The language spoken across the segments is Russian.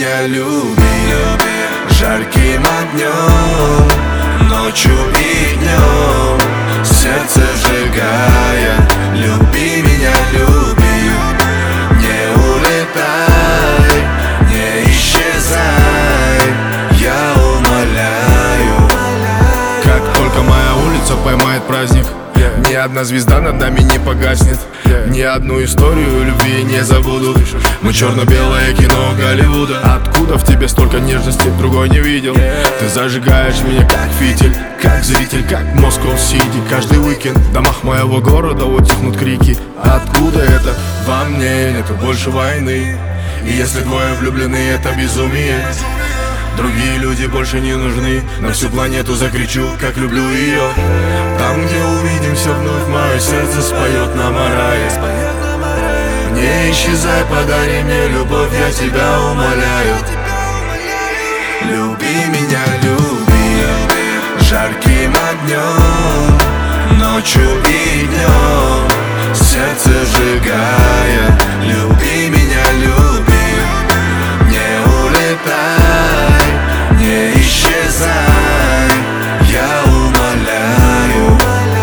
меня люби жарким огнем, ночью и днем, сердце сжигая. Люби меня, люби, не улетай, не исчезай, я умоляю. Как только моя улица поймает праздник, ни одна звезда над нами не погаснет, ни одну историю любви не забуду. Мы черно-белое кино Голливуда. Откуда в тебе столько нежности, другой не видел. Ты зажигаешь меня как фитиль, как зритель, как Москва-Сити. Каждый уикенд в домах моего города утихнут крики. Откуда это? Во мне нету больше войны. И если двое влюблены, это безумие. Другие люди больше не нужны. На всю планету закричу, как люблю ее. Там, где увидимся вновь, мое сердце споет нам о рае. Не исчезай, подари мне любовь, я тебя умоляю. Люби меня, люби жарким огнем, ночью и днем, сердце сжигая. Люби меня, люби, не улетай, не исчезай, я умоляю.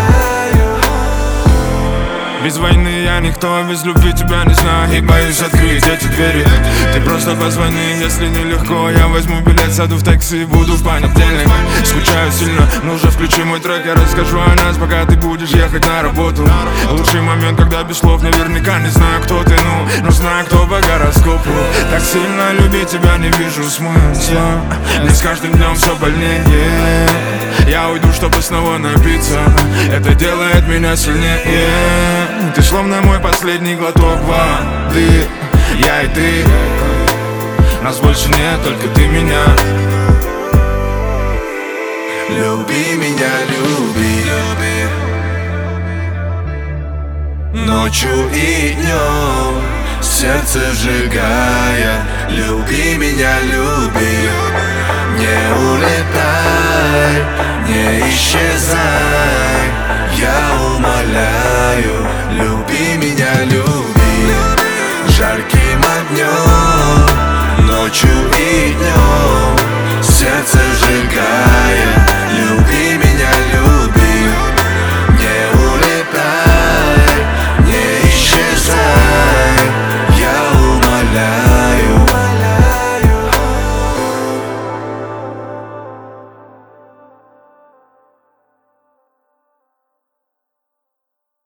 Без войны я никто, без любви тебя не знаю. И боюсь открыть эти двери. Ты просто позвони, если нелегко. Я возьму билет, сяду в такси, буду в понедельник. Скучаю сильно, но уже включи мой трек. Я расскажу о нас, пока ты будешь ехать на работу. Лучший момент, когда без слов, наверняка не знаю, кто ты, но знаю, кто по гороскопу. Так сильно любить тебя не вижу смысла. Мне с каждым днем все больнее. Я уйду, чтобы снова напиться. Это делает меня сильнее. Ты словно мой последний глоток воды. Я и ты, нас больше нет, только ты меня. Люби меня, люби, ночью и днем, сердце сжигая. Люби меня, люби, не улетай, не исчезай, я умоляю. Люби меня, люби.